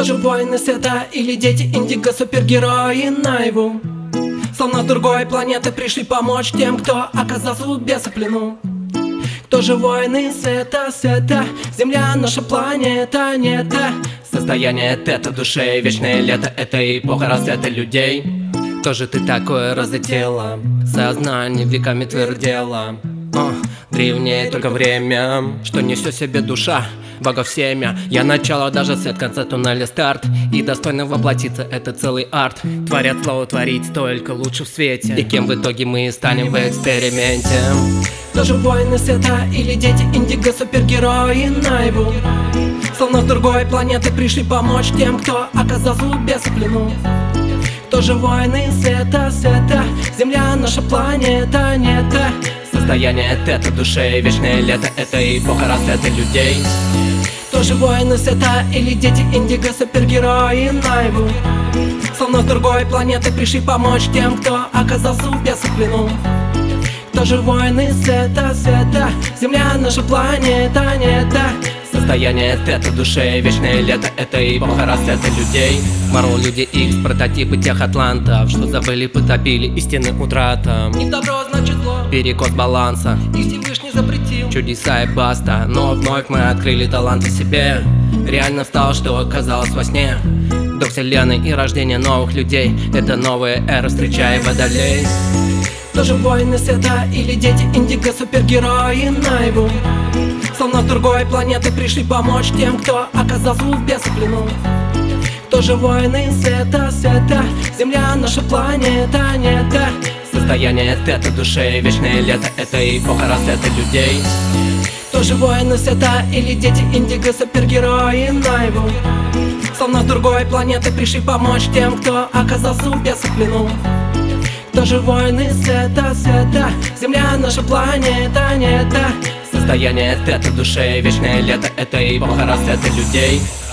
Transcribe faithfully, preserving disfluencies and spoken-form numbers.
Кто же воины света или дети индиго, супергерои наяву? Словно с другой планеты пришли помочь тем, кто оказался в бесоплену. Кто же воины света, света? Земля наша планета, не та. Состояние тета души, вечное лето, это эпоха расцвета людей. Кто же ты такое разлетела? Сознание веками твердело. О, древнее только время, что несет себе душа, богов семя. Я начало, даже свет, конца туннеля старт. И достойно воплотиться, это целый арт. Творят слово, творить только лучше в свете. И кем в итоге мы станем в эксперименте? Кто же воины света или дети индиго, супергерои наяву? Словно с другой планеты пришли помочь тем, кто оказался в бесоплену. Кто же воины света, света? Земля наша планета, не та. Состояние тета души, вечное лето, это эпоха расцвета людей. Кто же воины света или дети индиго, супергерои наяву? Словно с другой планеты пришли помочь тем, кто оказался в бесоплену. Кто же воины света, света? Земля наша планета, не та. Состояние тета души, вечное лето, это эпоха расцвета людей. Марвел, Люди Икс, прототипы тех атлантов, что забыли, потопили истины утрата. Не добро, значит зло, перекос баланса, и Всевышний запретил чудеса и баста. Но вновь мы открыли таланты себе. Реально стало, что оказалось во сне. До вселенной и рождения новых людей, это новая эра, встречая водолей. Кто же воины света или дети индиго, супергерои наяву? Словно с другой планеты пришли помочь тем, кто оказался в бесоплену. Кто же воины света, света? Земля наша планета, не та. Состояние тета души, вечное лето, это эпоха расцвета людей. Кто же воины света или дети индиго, супергерои наяву? Словно с другой планеты пришли помочь тем, кто оказался в бесоплену. Кто же воины света, света? Земля наша планета, не та. Состояние тета души, вечное лето, это эпоха расцвета людей.